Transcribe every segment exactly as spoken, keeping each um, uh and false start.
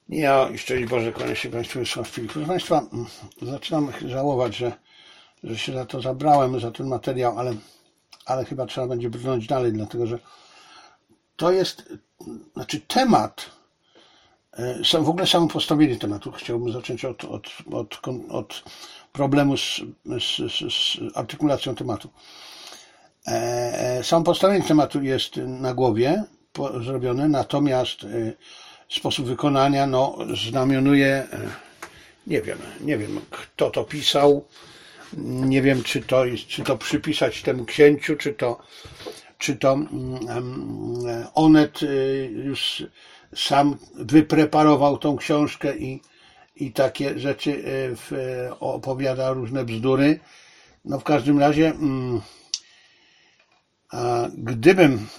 Ja i szczęść Boże, kłaniam się Państwu Wysławczyli. Proszę Państwa, zaczynam żałować, że, że się za to zabrałem, za ten materiał, ale, ale chyba trzeba będzie brnąć dalej, dlatego że to jest, znaczy temat, sam, w ogóle samo postawienie tematu, chciałbym zacząć od, od, od, od problemu z, z, z, z artykulacją tematu. E, samo postawienie tematu jest na głowie po, zrobione, natomiast e, sposób wykonania no, znamionuje, nie wiem, nie wiem kto to pisał, nie wiem czy to, czy to przypisać temu księciu, czy to, czy to um, Onet już sam wypreparował tą książkę i, i takie rzeczy w, opowiada różne bzdury. No w każdym razie, um, a gdybym,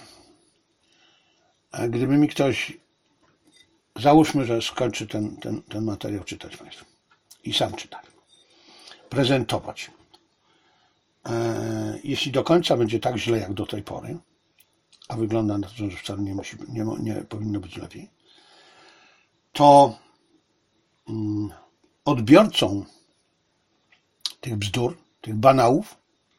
a gdyby mi ktoś, załóżmy, że skończy ten, ten, ten materiał czytać Państwu i sam czytać, prezentować. E, jeśli do końca będzie tak źle jak do tej pory, a wygląda na to, że wcale nie, musi, nie, nie powinno być lepiej, to mm, odbiorcą tych bzdur, tych banałów,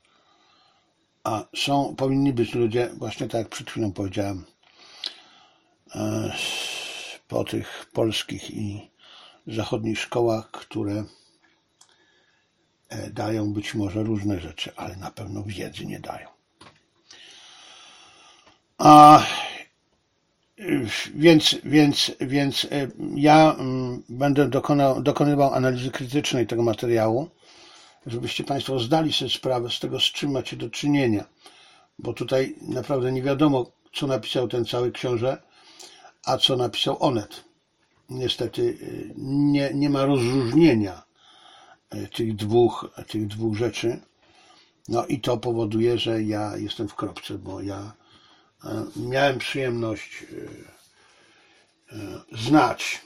a są, powinni być ludzie, właśnie tak jak przed chwilą powiedziałem, e, po tych polskich i zachodnich szkołach, które dają być może różne rzeczy, ale na pewno wiedzy nie dają. A więc, więc, więc ja będę dokonał, dokonywał analizy krytycznej tego materiału, żebyście Państwo zdali sobie sprawę z tego, z czym macie do czynienia, bo tutaj naprawdę nie wiadomo, co napisał ten cały książę, a co napisał Onet. Niestety nie, nie ma rozróżnienia tych dwóch, tych dwóch rzeczy. No i to powoduje, że ja jestem w kropce, bo ja miałem przyjemność znać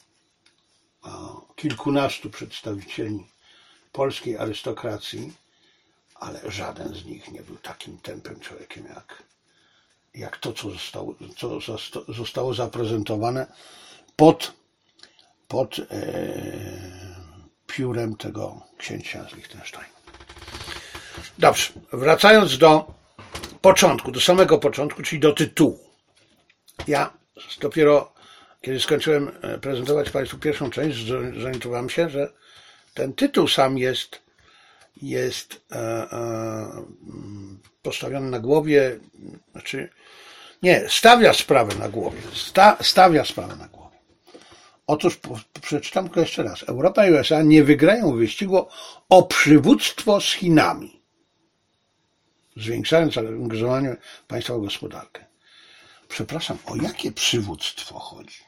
kilkunastu przedstawicieli polskiej arystokracji, ale żaden z nich nie był takim tępym człowiekiem jak, jak to, co zostało, co zostało zaprezentowane pod, pod e, piórem tego księcia z Liechtensteinu. Dobrze, wracając do początku, do samego początku, czyli do tytułu. Ja dopiero, kiedy skończyłem prezentować Państwu pierwszą część, zorientowałem się, że ten tytuł sam jest, jest e, e, postawiony na głowie, znaczy nie, stawia sprawę na głowie, sta, stawia sprawę na głowie. Otóż przeczytam tylko jeszcze raz. Europa i U S A nie wygrają wyścigu o przywództwo z Chinami, zwiększając zaangażowanie państwa w gospodarkę. Przepraszam, o jakie przywództwo chodzi?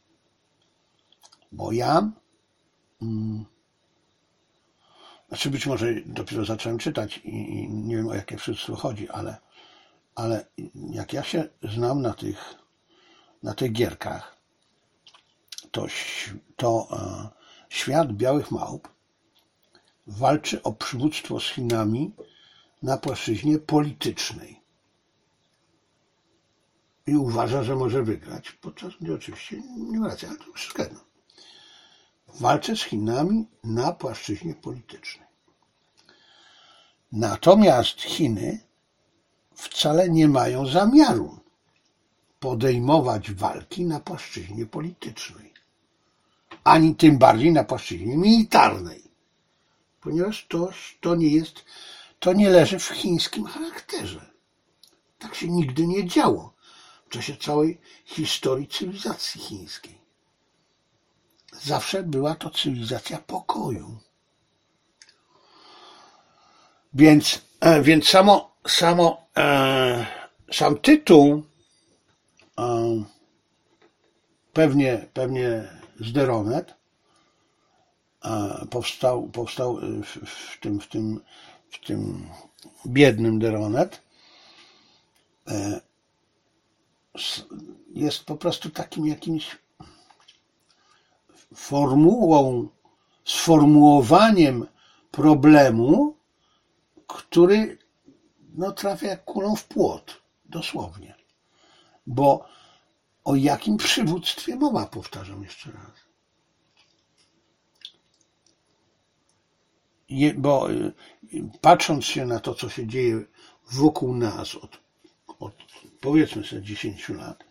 Bo ja, hmm, znaczy być może dopiero zacząłem czytać i, i nie wiem, o jakie przywództwo chodzi, ale, ale jak ja się znam na tych, na tych gierkach, to, to e, świat białych małp walczy o przywództwo z Chinami na płaszczyźnie politycznej i uważa, że może wygrać, podczas gdy oczywiście nie ma racji, ale to wszystko jedno. Walczy z Chinami na płaszczyźnie politycznej. Natomiast Chiny wcale nie mają zamiaru podejmować walki na płaszczyźnie politycznej, ani tym bardziej na płaszczyźnie militarnej, ponieważ to, to nie jest, to nie leży w chińskim charakterze. Tak się nigdy nie działo w czasie całej historii cywilizacji chińskiej. Zawsze była to cywilizacja pokoju. Więc, więc samo, samo, e, sam tytuł e, pewnie, pewnie z Deronet e, powstał, powstał w, w, tym, w, tym, w tym biednym Deronet. E, jest po prostu takim jakimś formułą, sformułowaniem problemu, który no, trafia jak kulą w płot, dosłownie. Bo o jakim przywództwie mowa, powtarzam jeszcze raz? bo patrząc się na to, co się dzieje wokół nas od, od powiedzmy sobie dziesięciu lat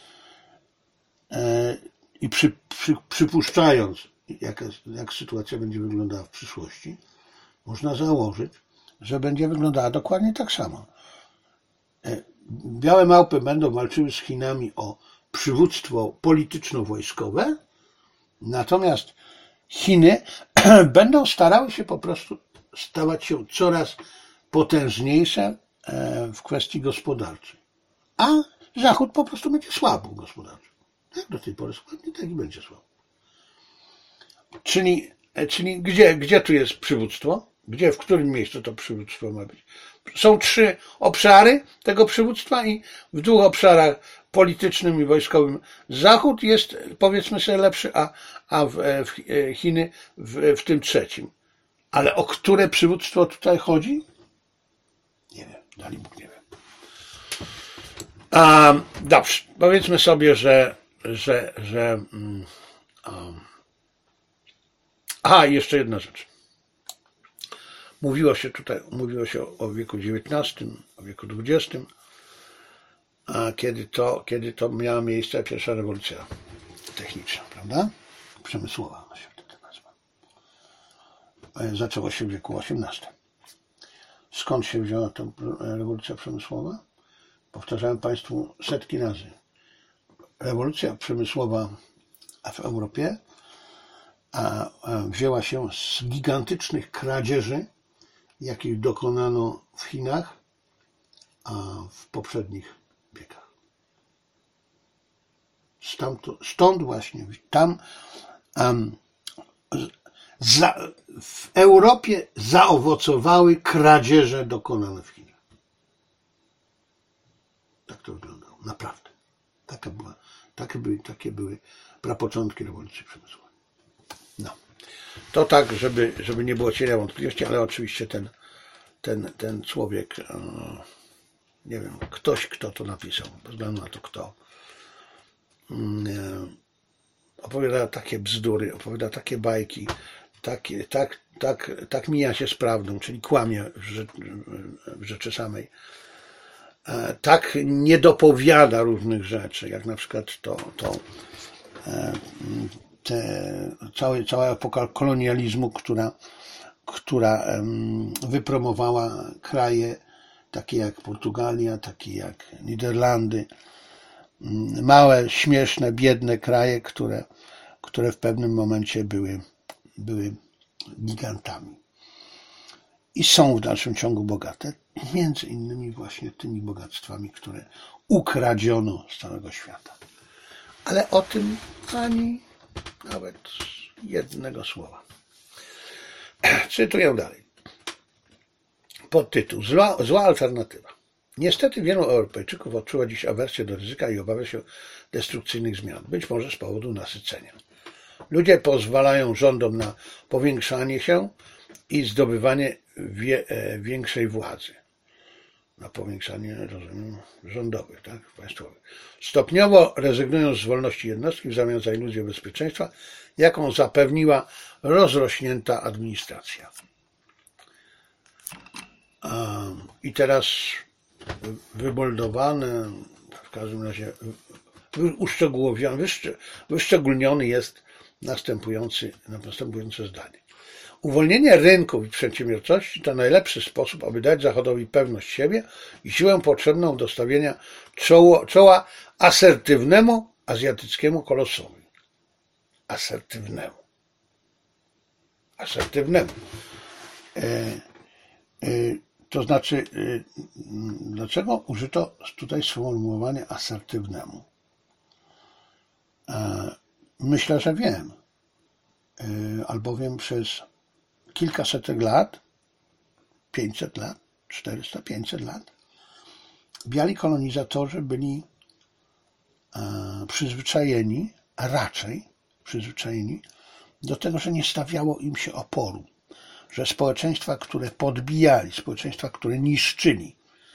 i przy, przy, przypuszczając, jak, jak sytuacja będzie wyglądała w przyszłości, można założyć, że będzie wyglądała dokładnie tak samo. Białe małpy będą walczyły z Chinami o przywództwo polityczno-wojskowe, natomiast Chiny będą starały się po prostu stawać się coraz potężniejsze w kwestii gospodarczej. A Zachód po prostu będzie słabł gospodarczo. Jak do tej pory słabnie, tak i będzie słabo. Czyli, czyli gdzie, gdzie tu jest przywództwo? Gdzie, w którym miejscu to przywództwo ma być? Są trzy obszary tego przywództwa i w dwóch obszarach politycznym i wojskowym Zachód jest, powiedzmy sobie, lepszy, a, a w, w Chiny w, w tym trzecim. Ale o które przywództwo tutaj chodzi? Nie wiem, dali Bóg nie wiem. A, dobrze, powiedzmy sobie, że, że, że um, a, jeszcze jedna rzecz. Mówiło się tutaj, mówiło się o, o wieku dziewiętnastym, o wieku dwudziestym, a kiedy to, kiedy to miała miejsce pierwsza rewolucja techniczna, prawda? Przemysłowa się wtedy nazywa. Zaczęło się w wieku osiemnastym. Skąd się wzięła ta rewolucja przemysłowa? Powtarzałem Państwu setki razy. Rewolucja przemysłowa w Europie a, a wzięła się z gigantycznych kradzieży, jakich dokonano w Chinach a w poprzednich wiekach. Stąd, stąd właśnie tam um, za, w Europie zaowocowały kradzieże dokonane w Chinach. Tak to wyglądało, naprawdę. Taka była, takie, były, takie były prapoczątki rewolucji przemysłowej. No. To tak, żeby, żeby nie było cienia wątpliwości, ale oczywiście ten, ten, ten człowiek, nie wiem, ktoś, kto to napisał, bez względu na to kto, opowiada takie bzdury, opowiada takie bajki, tak, tak, tak, tak mija się z prawdą, czyli kłamie w rzeczy, w rzeczy samej. Tak nie dopowiada różnych rzeczy, jak na przykład to, to te, całe, cała epoka kolonializmu, która, która wypromowała kraje takie jak Portugalia, takie jak Niderlandy, małe, śmieszne, biedne kraje, które, które w pewnym momencie były, były gigantami. I są w dalszym ciągu bogate, między innymi właśnie tymi bogactwami, które ukradziono z całego świata. Ale o tym ani nawet jednego słowa. Cytuję dalej. Podtytuł. Zła, zła alternatywa. Niestety wielu Europejczyków odczuwa dziś awersję do ryzyka i obawia się destrukcyjnych zmian, być może z powodu nasycenia. Ludzie pozwalają rządom na powiększanie się i zdobywanie wie, większej władzy. Na powiększanie, rozumiem, rządowych, tak, państwowych. Stopniowo rezygnują z wolności jednostki w zamian za iluzję bezpieczeństwa, jaką zapewniła rozrośnięta administracja. I teraz wymoldowane, w każdym razie uszczegółowiony, wyszczególniony jest następujący, następujące zdanie. Uwolnienie rynków i przedsiębiorczości to najlepszy sposób, aby dać Zachodowi pewność siebie i siłę potrzebną do stawienia czoło, czoła asertywnemu azjatyckiemu kolosowi. Asertywnemu. Asertywnemu. E, e, to znaczy, e, dlaczego użyto tutaj sformułowanie asertywnemu? E, myślę, że wiem. E, albowiem przez kilkasetek lat, pięćset lat, czterysta, pięćset lat, biali kolonizatorzy byli e, przyzwyczajeni, a raczej przyzwyczajeni do tego, że nie stawiało im się oporu, że społeczeństwa, które podbijali, społeczeństwa, które niszczyli,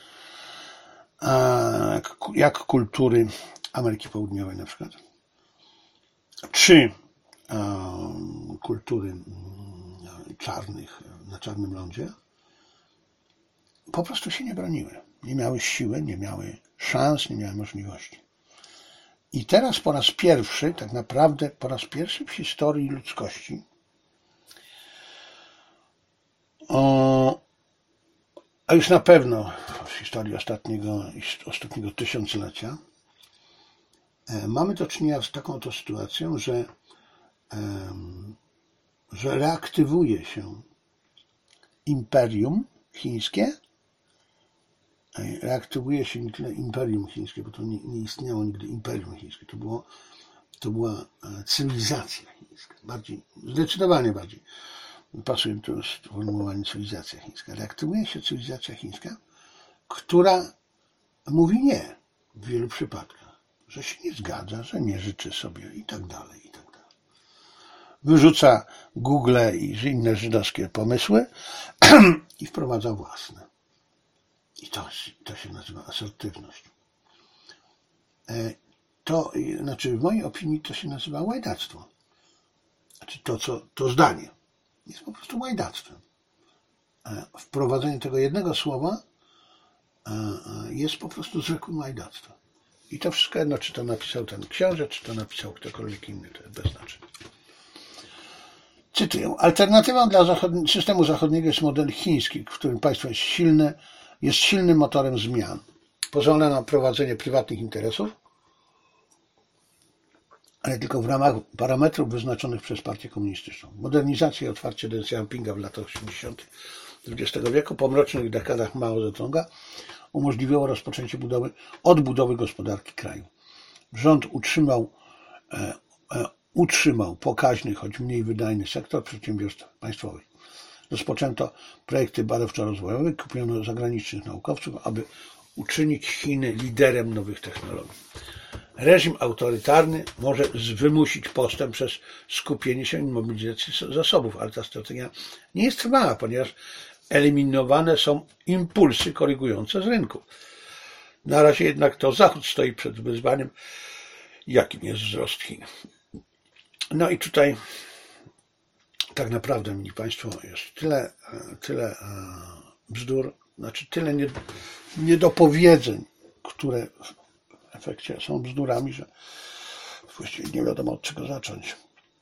e, jak kultury Ameryki Południowej na przykład, czy e, kultury czarnych na Czarnym Lądzie, po prostu się nie broniły. Nie miały siły, nie miały szans, nie miały możliwości. I teraz po raz pierwszy, tak naprawdę po raz pierwszy w historii ludzkości, o, a już na pewno w historii ostatniego, ostatniego tysiąclecia, mamy do czynienia z taką oto sytuacją, że, że reaktywuje się imperium chińskie, reaktywuje się nie tyle imperium chińskie, bo to nie, nie istniało nigdy imperium chińskie, to, było, to była cywilizacja chińska, bardziej, zdecydowanie bardziej, pasuje to sformułowanie cywilizacja chińska, reaktywuje się cywilizacja chińska, która mówi nie w wielu przypadkach, że się nie zgadza, że nie życzy sobie i tak dalej, i tak dalej. Wyrzuca Google i inne żydowskie pomysły i wprowadza własne. I to, to się nazywa asertywność. To, znaczy w mojej opinii to się nazywa łajdactwo. Znaczy to, co, to zdanie jest po prostu łajdactwem. Wprowadzenie tego jednego słowa jest po prostu zwykłym łajdactwem. I to wszystko jedno, czy to napisał ten książę, czy to napisał ktokolwiek inny, to jest bez znaczenia. Cytuję. Alternatywą dla zachodni, systemu zachodniego jest model chiński, w którym państwo jest silne, jest silnym motorem zmian. Pozwala na prowadzenie prywatnych interesów, ale tylko w ramach parametrów wyznaczonych przez partię komunistyczną. Modernizacja i otwarcie Deng Xiaopinga w latach osiemdziesiątych dwudziestego wieku, po mrocznych dekadach Mao Zedonga, umożliwiło rozpoczęcie budowy, odbudowy gospodarki kraju. Rząd utrzymał, e, e, utrzymał pokaźny, choć mniej wydajny sektor przedsiębiorstw państwowych. Rozpoczęto projekty badawczo-rozwojowe, kupiono zagranicznych naukowców, aby uczynić Chiny liderem nowych technologii. Reżim autorytarny może wymusić postęp przez skupienie się i mobilizację zasobów, ale ta strategia nie jest trwała, ponieważ eliminowane są impulsy korygujące z rynku. Na razie jednak to Zachód stoi przed wyzwaniem, jakim jest wzrost Chin. No i tutaj tak naprawdę, mili Państwo, jest tyle, tyle bzdur, znaczy tyle niedopowiedzeń, które w efekcie są bzdurami, że właściwie nie wiadomo od czego zacząć.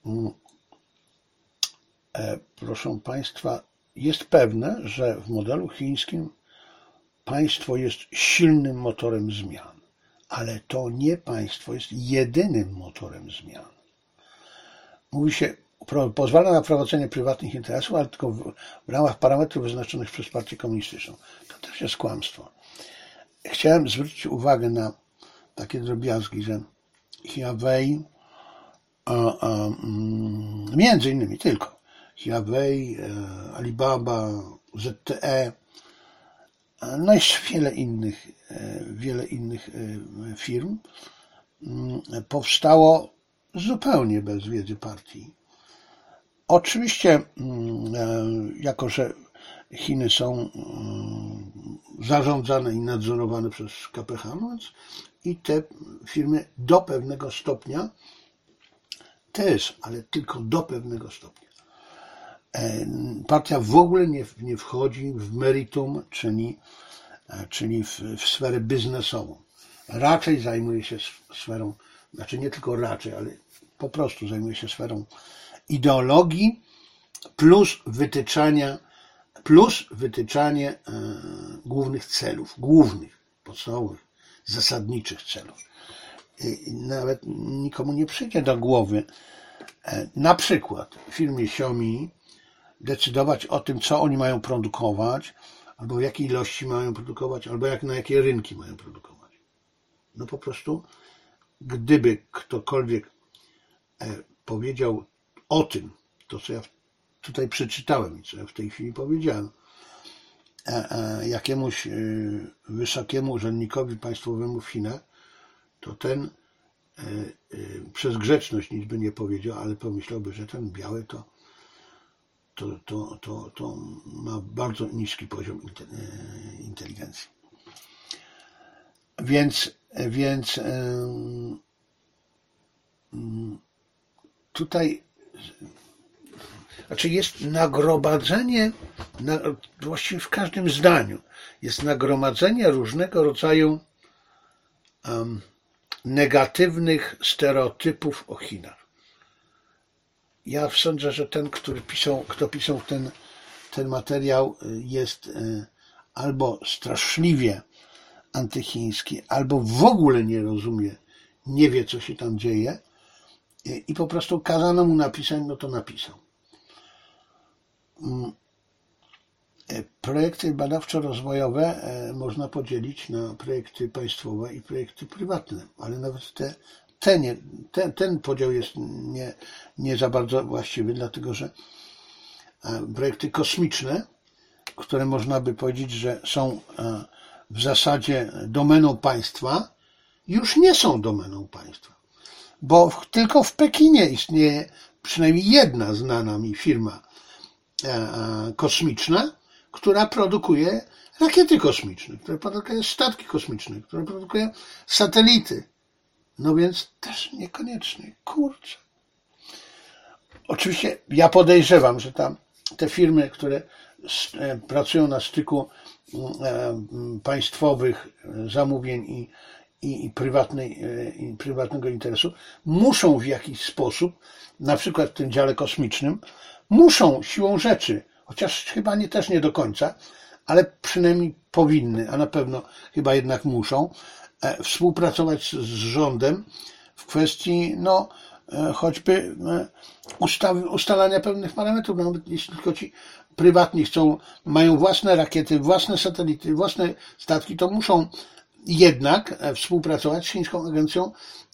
Proszę Państwa, jest pewne, że w modelu chińskim państwo jest silnym motorem zmian, ale to nie państwo jest jedynym motorem zmian. Mówi się, pozwala na prowadzenie prywatnych interesów, ale tylko w, w ramach parametrów wyznaczonych przez partię komunistyczną. To też jest kłamstwo. Chciałem zwrócić uwagę na takie drobiazgi, że Huawei, a, a, między innymi tylko Huawei, Alibaba, Z T E, no i wiele innych, wiele innych firm powstało zupełnie bez wiedzy partii. Oczywiście, jako że Chiny są zarządzane i nadzorowane przez K P H, no więc i te firmy do pewnego stopnia też, ale tylko do pewnego stopnia. Partia w ogóle nie, nie wchodzi w meritum, czyli, czyli w, w sferę biznesową. Raczej zajmuje się sferą, znaczy nie tylko raczej, ale po prostu zajmuje się sferą ideologii plus wytyczania, plus wytyczanie e, głównych celów, głównych, podstawowych, zasadniczych celów. I nawet nikomu nie przyjdzie do głowy, e, na przykład w firmie Xiaomi decydować o tym, co oni mają produkować, albo w jakiej ilości mają produkować, albo jak, na jakie rynki mają produkować. No po prostu, gdyby ktokolwiek e, powiedział o tym, to co ja tutaj przeczytałem i co ja w tej chwili powiedziałem, e, e, jakiemuś e, wysokiemu urzędnikowi państwowemu w Chinach, to ten e, e, przez grzeczność nic by nie powiedział, ale pomyślałby, że ten biały to To, to, to, to ma bardzo niski poziom inteligencji. Więc, więc tutaj znaczy jest nagromadzenie, na, właściwie w każdym zdaniu, jest nagromadzenie różnego rodzaju um, negatywnych stereotypów o Chinach. Ja sądzę, że ten, który pisał, kto pisał ten, ten materiał, jest albo straszliwie antychiński, albo w ogóle nie rozumie, nie wie, co się tam dzieje i po prostu kazano mu napisać, no to napisał. Projekty badawczo-rozwojowe można podzielić na projekty państwowe i projekty prywatne, ale nawet te, te nie, ten, ten podział jest nie, nie za bardzo właściwy, dlatego że projekty kosmiczne, które można by powiedzieć, że są w zasadzie domeną państwa, już nie są domeną państwa, bo tylko w Pekinie istnieje przynajmniej jedna znana mi firma kosmiczna, która produkuje rakiety kosmiczne, która produkuje statki kosmiczne, która produkuje satelity. No więc też niekoniecznie. Kurczę. Oczywiście ja podejrzewam, że tam te firmy, które pracują na styku państwowych zamówień i, i, i, prywatnej, i prywatnego interesu, muszą w jakiś sposób, na przykład w tym dziale kosmicznym, muszą siłą rzeczy, chociaż chyba nie, też nie do końca, ale przynajmniej powinny, a na pewno chyba jednak muszą, współpracować z rządem w kwestii, no, choćby ustaw, ustalania pewnych parametrów, nawet jeśli tylko ci prywatni chcą, mają własne rakiety, własne satelity, własne statki, to muszą jednak współpracować z Chińską Agencją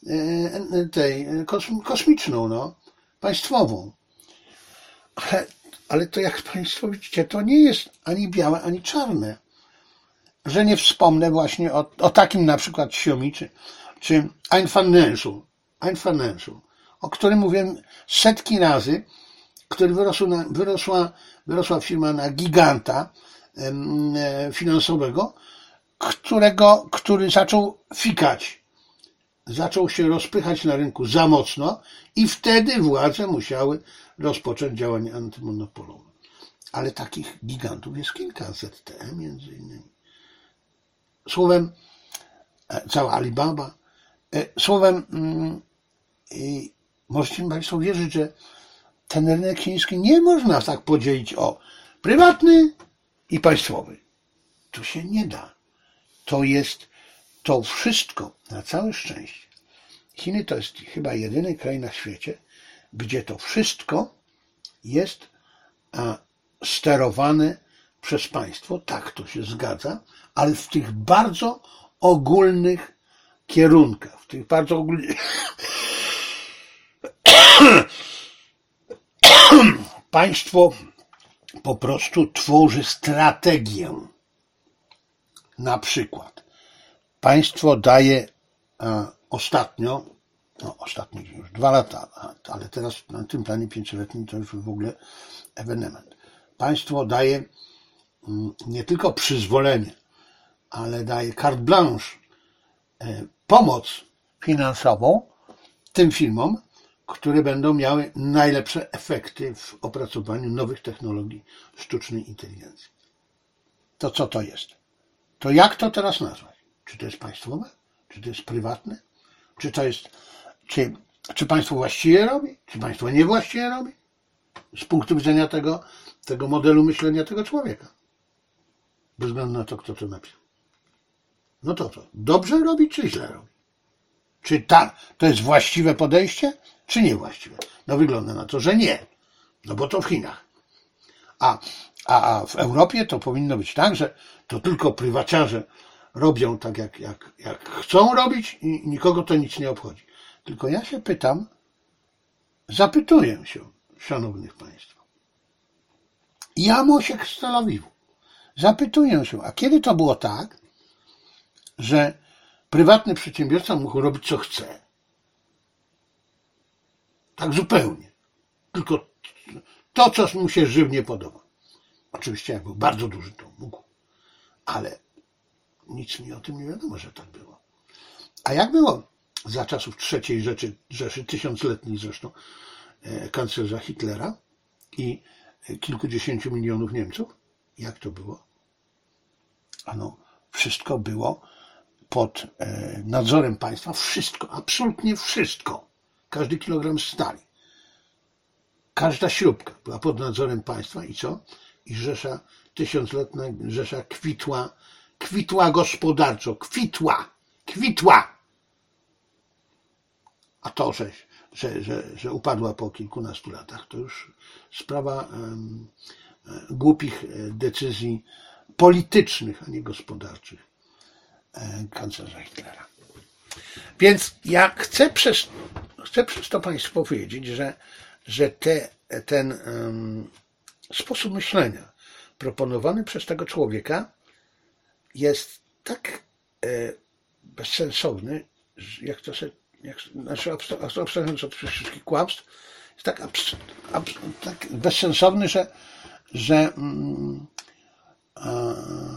tej kosmiczną, no, państwową. Ale, ale to jak Państwo widzicie, to nie jest ani białe, ani czarne. Że nie wspomnę właśnie o, o takim na przykład Xiaomi, czy, czy Ant Financial, Ant Financial, o którym mówiłem setki razy, który wyrosł na, wyrosła, wyrosła firma na giganta e, finansowego, którego, który zaczął fikać, zaczął się rozpychać na rynku za mocno i wtedy władze musiały rozpocząć działania antymonopolowe. Ale takich gigantów jest kilka, Z T E między innymi. Słowem, cała Alibaba. Słowem, możecie Państwo wierzyć, że ten rynek chiński nie można tak podzielić o prywatny i państwowy. To się nie da. To jest to wszystko, na całe szczęście. Chiny to jest chyba jedyny kraj na świecie, gdzie to wszystko jest sterowane przez państwo, tak to się zgadza, ale w tych bardzo ogólnych kierunkach, w tych bardzo ogólnych... Państwo po prostu tworzy strategię. Na przykład państwo daje a, ostatnio, no ostatnio już dwa lata, ale teraz na tym planie pięcioletnim to już w ogóle ewenement. Państwo daje mm, nie tylko przyzwolenie, ale daje carte blanche, e, pomoc finansową tym firmom, które będą miały najlepsze efekty w opracowaniu nowych technologii sztucznej inteligencji. To co to jest? To jak to teraz nazwać? Czy to jest państwowe? Czy to jest prywatne? Czy to jest, czy, czy państwo właściwie robi? Czy państwo niewłaściwie robi? Z punktu widzenia tego, tego modelu myślenia tego człowieka. Bez względu na to, kto to napisał. No to co? Dobrze robi, czy źle robi? Czy ta, to jest właściwe podejście, czy niewłaściwe? No wygląda na to, że nie. No bo to w Chinach. A, a, a w Europie to powinno być tak, że to tylko prywaciarze robią tak, jak, jak, jak chcą robić i nikogo to nic nie obchodzi. Tylko ja się pytam, zapytuję się, szanownych państwa. Ja Mosiek z Tel Awiwu. Zapytuję się, a kiedy to było tak, że prywatny przedsiębiorca mógł robić co chce? Tak zupełnie. Tylko to, co mu się żywnie podoba. Oczywiście jak był bardzo duży, to mógł. Ale nic mi o tym nie wiadomo, że tak było. A jak było za czasów trzeciej Rzeszy, Rzeszy tysiącletniej zresztą, kanclerza Hitlera, i kilkudziesięciu milionów Niemców? Jak to było? Ano, wszystko było pod nadzorem państwa. Wszystko, absolutnie wszystko. Każdy kilogram stali. Każda śrubka była pod nadzorem państwa i co? I Rzesza, tysiącletnia Rzesza kwitła, kwitła gospodarczo, kwitła, kwitła. A to, że, że, że, że upadła po kilkunastu latach, to już sprawa um, głupich decyzji politycznych, a nie gospodarczych kanclerza Hitlera. Więc ja chcę przez, chcę przez to Państwu powiedzieć, że, że te, ten um, sposób myślenia proponowany przez tego człowieka jest tak e, bezsensowny, jak to się, jak, znaczy abstrahując od wszystkich kłamstw, jest tak, abs, abs, tak bezsensowny, że, że mm, a,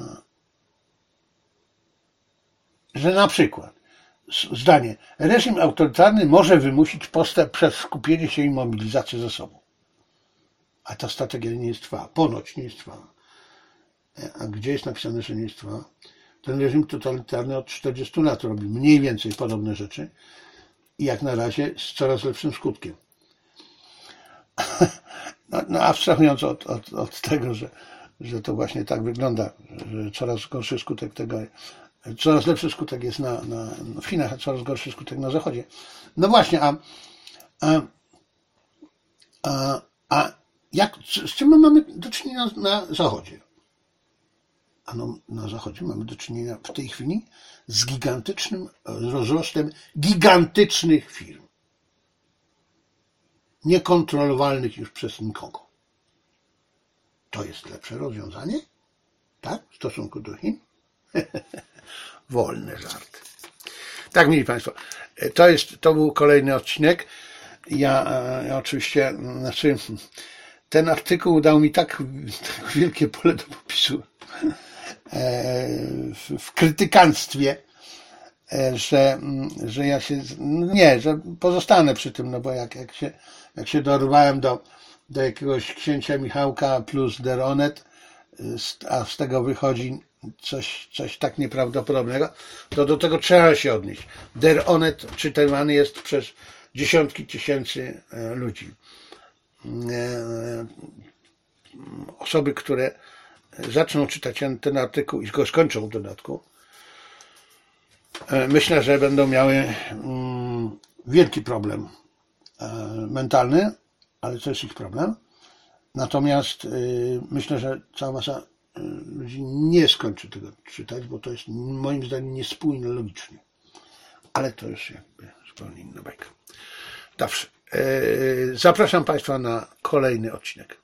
że na przykład zdanie, reżim autorytarny może wymusić postęp przez skupienie się i mobilizację zasobów. A ta strategia nie jest trwała. Ponoć nie jest trwała. A gdzie jest napisane, że nie jest trwała? Ten reżim totalitarny od czterdziestu lat robi mniej więcej podobne rzeczy i jak na razie z coraz lepszym skutkiem. No, no abstrahując od, od, od tego, że, że to właśnie tak wygląda, że coraz gorszy skutek tego, coraz lepszy skutek jest na, na, w Chinach, a coraz gorszy skutek na Zachodzie. No właśnie, a, a, a, a jak, z czym my mamy do czynienia na, na Zachodzie? Ano, na Zachodzie mamy do czynienia w tej chwili z gigantycznym rozrostem gigantycznych firm. Niekontrolowalnych już przez nikogo. To jest lepsze rozwiązanie? Tak? W stosunku do Chin? Wolny żart. Tak, mili Państwo, to jest, to był kolejny odcinek. Ja, ja oczywiście, znaczy, ten artykuł dał mi tak, tak wielkie pole do popisu w, w krytykanstwie, że, że ja się, nie, że pozostanę przy tym, no bo jak, jak się, jak się dorwałem do, do jakiegoś księcia Michałka plus Der Onet, a z tego wychodzi coś, coś tak nieprawdopodobnego, to do tego trzeba się odnieść. Der Onet czytywany jest przez dziesiątki tysięcy ludzi. Osoby, które zaczną czytać ten artykuł i go skończą w dodatku, myślę, że będą miały wielki problem mentalny, ale to jest ich problem. Natomiast myślę, że cała masa ludzi nie skończy tego czytać, bo to jest moim zdaniem niespójne logicznie. Ale to już jakby zupełnie inna bajka. Dobrze. Zapraszam Państwa na kolejny odcinek.